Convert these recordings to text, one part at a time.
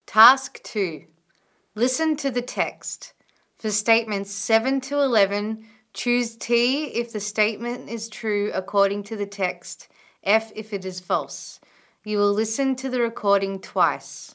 Task 2. Listen to the text. For statements 7 to 11, choose T if the statement is true according to the text, F if it is false. You will listen to the recording twice.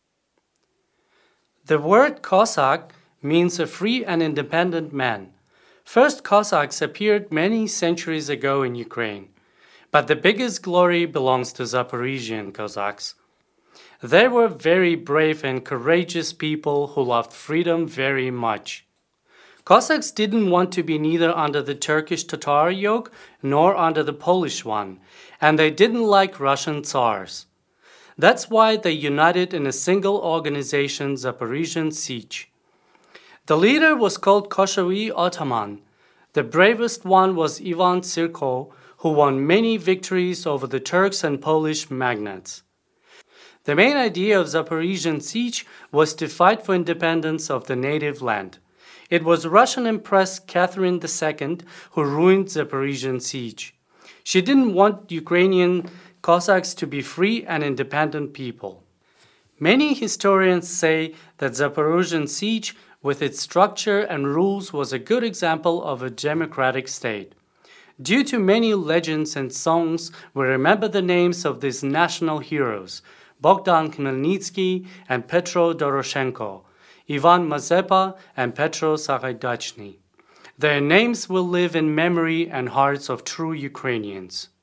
The word Cossack means a free and independent man. First Cossacks appeared many centuries ago in Ukraine, but the biggest glory belongs to Zaporizhian Cossacks. They were very brave and courageous people who loved freedom very much. Cossacks didn't want to be neither under the Turkish Tatar yoke nor under the Polish one, and they didn't like Russian Tsars. That's why they united in a single organization, Zaporizhian Sich. The leader was called Koshovy Ataman. The bravest one was Ivan Sirko, who won many victories over the Turks and Polish magnates. The main idea of Zaporizhian Sich was to fight for independence of the native land. It was Russian Empress Catherine II who ruined Zaporizhian Sich. She didn't want Ukrainian Cossacks to be free and independent people. Many historians say that Zaporizhian Sich, with its structure and rules, was a good example of a democratic state. Due to many legends and songs, we remember the names of these national heroes: Bogdan Khmelnytsky and Petro Doroshenko, Ivan Mazepa and Petro Sahaidachny. Their names will live in memory and hearts of true Ukrainians.